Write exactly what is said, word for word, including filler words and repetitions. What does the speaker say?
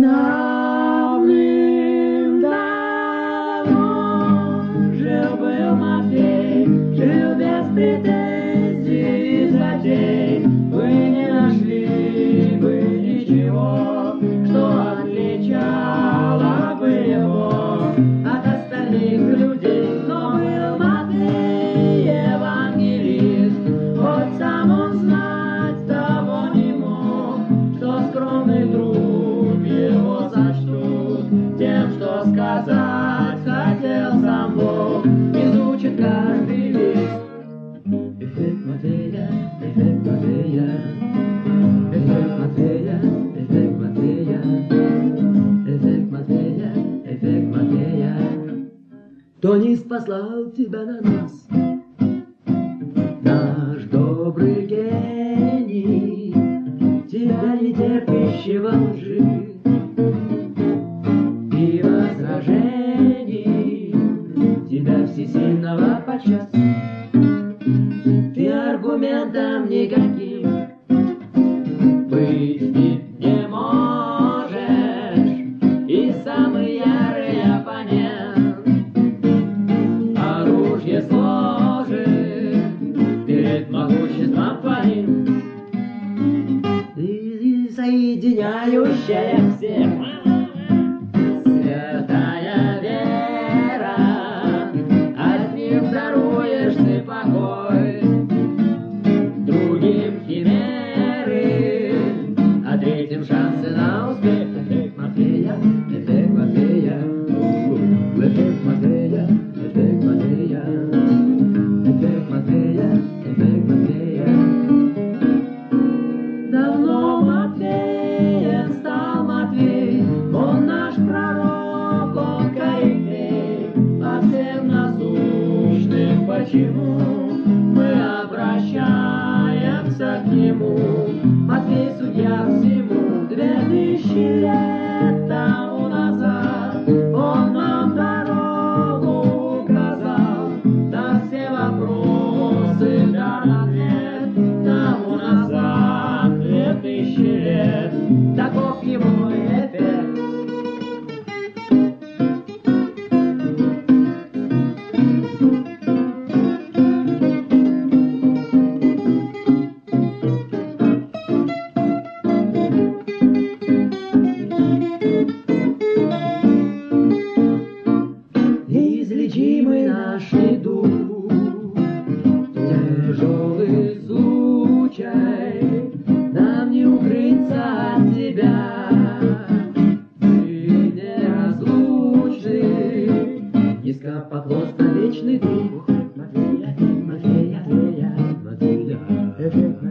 Давным-давно жил-был Матвей, жил без претензий и затей. Вы не нашли бы ничего, что отличало бы его от остальных людей. Но был Матвей евангелист, хоть сам он знать того не мог, что скромный труд его сочтут тем, что сказать хотел сам Бог. Изучит каждый лист. Эффект Матвея, эффект Матвея, эффект Матвея, эффект Матвея, эффект Матвея, эффект Матвея. Кто не спаслал тебя на нас, наш добрый гений, тебя не терпящего лжи и возражений, тебя всесильного подчас. Ты аргументом никаким быть не можешь, и самый ярый оппонент оружие сложит перед могуществом твоим. Ты соединяющая всех святая вера, одним даруешь ты покой, другим химеры, а третьим шансы на успех. Эффект Матвея, эффект Матвея, эффект Матвея, эффект Матвея, эффект Матвея, эффект Матвея. Давно Матвеем стал Матвей, он наш пророк, он корифей по всем насущным. Почему мы обращаемся к нему? Матвей судья всему. Две тысячи лет тому назад он нам дорогу указал, на все вопросы дар ответ. Тому назад две тысячи лет, таков его эффект. Неизлечимый наш недуг, тяжелый случай, нам не укрыться от тебя. Мы неразлучны, низкопоклонство вечный дух. Матвея, Матвея, Матвея, Матвея, эффект